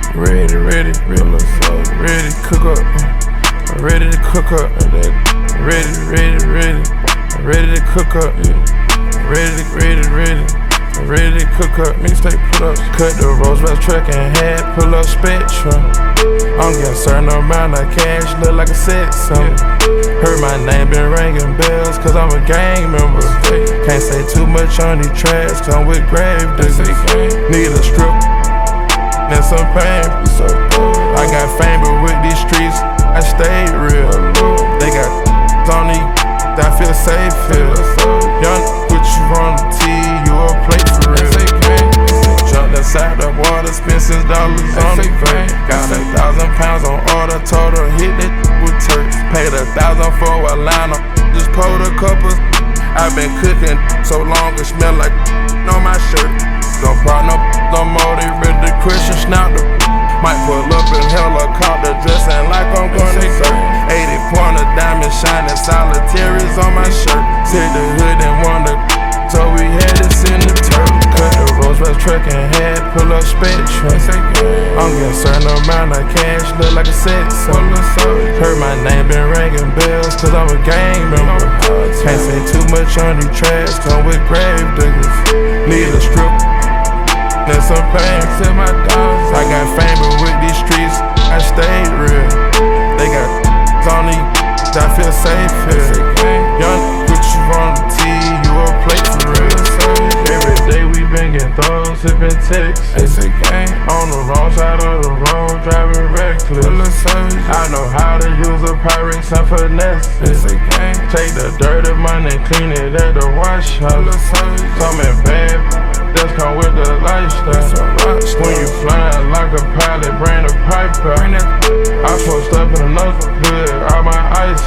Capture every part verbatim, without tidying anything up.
Ready, ready, ready, ready to cook up. Ready to cook up. Ready, ready, ready, ready to cook up. Ready, ready, ready, ready to cook up. Mixtape put up. Cut the Roosevelt truck and had pull up Spectrum. I'm getting certain amount of cash, look like a set something. Heard my name been ringing bells, cause I'm a gang member. Can't say too much on these tracks, cause I'm with grave diggers. Need a strip and some pain. I got fame, but with these streets, I stayed real. They got on these, I feel safe here. Young, put you on the T, you a play for real. Jumped inside the water, spent six dollars on the bank. Got a thousand pounds on order, told her hit that with turks. Paid a thousand for a line, just pulled a couple. I've been cooking so long, it smell like on my shirt. Don't brought no no more, they ready to Christian snout the. Might pull up in helicopter, dressing like I'm gonna surf. eighty pointer diamond shining, solitaries on my shirt. Said the hood and wonder, so we had this in the turf. Cut the Roosevelt truck and had pull up Spectrum. I'm getting certain amount of cash, look like a set something. Heard my name been ringing bells, cause I'm a gang member. Can't say too much on these tracks, come with grave diggers. Need a strip and some pain to my dogs. I got fame, but with these streets, I stayed real. They got on these, I feel safe here. Young, put you on the T, you a play for real. Every day we been getting throws, sipping Texas. On the wrong side of the road, driving reckless. I know how to use a pirate, some finesse. Take the dirty money, clean it at the wash house. Something bad, that's come with the lifestyle. When you flying like a pilot, bring the pipe out. I post up in another hood, all my ice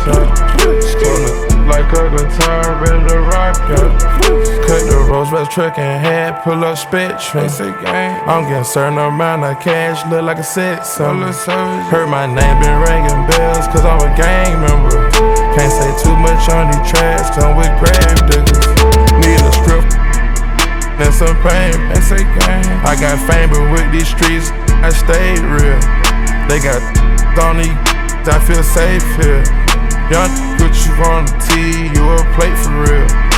out. Like a guitar, ready to rock out. Cut the Roosevelt truck and had pull up Spectrum. I'm getting certain amount of cash, look like a set something. Heard my name been ringing bells, cause I'm a gang member. Can't say too much on these tracks, come with grave diggers. Need a strip and some pain. I got fame, but with these streets, I stayed real. They got on these, I feel safe here. Young, put you on the T, you a plate for real.